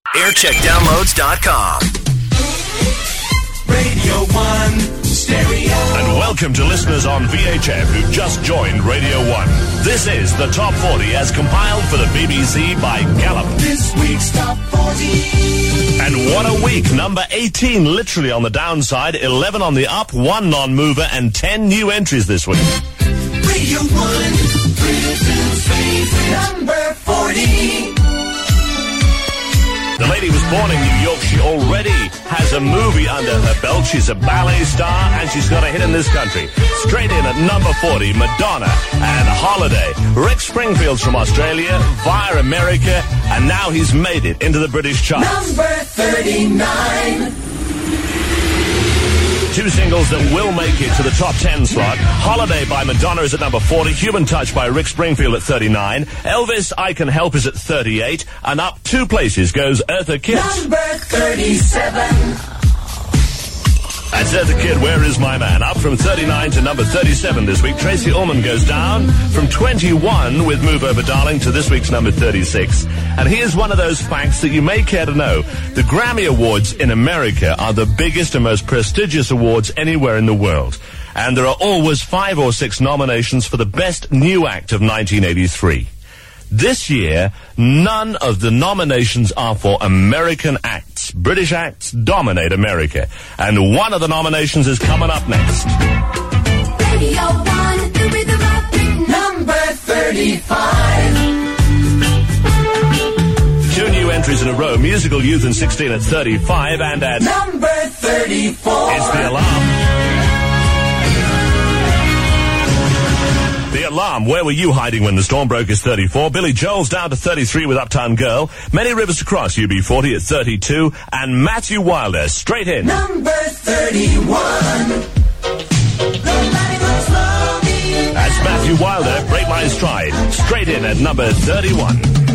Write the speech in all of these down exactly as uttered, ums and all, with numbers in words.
aircheck downloads dot com. Radio one Stereo. And welcome to listeners on V H F who've just joined Radio one. This is the Top forty as compiled for the B B C by Gallup. This week's Top forty. And what a week. Number eighteen literally on the downside, eleven on the up, one non-mover, and ten new entries this week. Radio one, Britain's favorite. Number forty. The lady was born in New York. She already has a movie under her belt. She's a ballet star, and she's got a hit in this country. Straight in at number forty, Madonna and Holiday. Rick Springfield's from Australia, via America, and now he's made it into the British charts. Number thirty-nine. Two singles that will make it to the top ten slot. Holiday by Madonna is at number forty. Human Touch by Rick Springfield at thirty-nine. Elvis, I Can Help is at thirty-eight. And up two places goes Eartha Kitt. Number thirty-seven. That's Eartha Kitt, Where Is My Man? Up from thirty-nine to number thirty-seven this week. Tracy Ullman goes down from twenty-one with Move Over Darling to this week's number thirty-six. And here's one of those facts that you may care to know. The Grammy Awards in America are the biggest and most prestigious awards anywhere in the world. And there are always five or six nominations for the Best New Act of nineteen eighty-three. This year, none of the nominations are for American acts. British acts dominate America. And one of the nominations is coming up next. Radio one, the rhythm of it. Number thirty-five. Two new entries in a row. Musical Youth in sixteen at thirty-five, and at number thirty-four. It's The Alarm. The Alarm, Where Were You Hiding When the Storm Broke is thirty-four. Billy Joel's down to thirty-three with Uptown Girl. Many Rivers to Cross, U B forty at thirty-two. And Matthew Wilder, straight in. Number thirty-one. That's Matthew Wilder, Break My Stride, straight in at number thirty-one.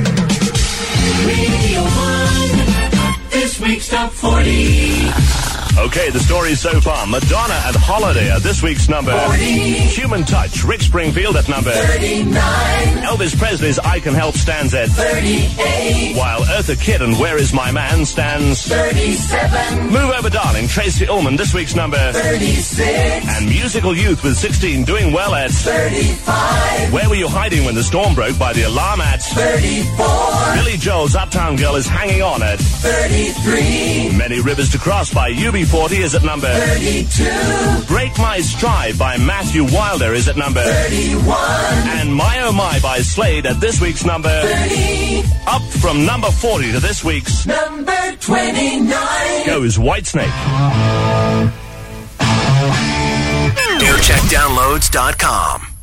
Radio one, this week's Top forty. Okay, the story so far. Madonna and Holiday are this week's number forty. Human Touch, Rick Springfield at number thirty-nine. Elvis Presley's I Can Help stands at thirty-eight. While Eartha Kitt and Where Is My Man stands thirty-seven. Move Over Darling, Tracy Ullman, this week's number thirty-six. And Musical Youth with sixteen doing well at thirty-five. Where Were You Hiding When the Storm Broke by The Alarm at thirty-four. Billy Joel's Uptown Girl is hanging on at thirty-three. Many Rivers to Cross by U B forty is at number thirty-two. Break My Stride by Matthew Wilder is at number thirty-one. And My Oh My by Slade at this week's number thirty. Up from number forty to this week's number twenty-nine. goes Whitesnake. aircheck downloads dot com.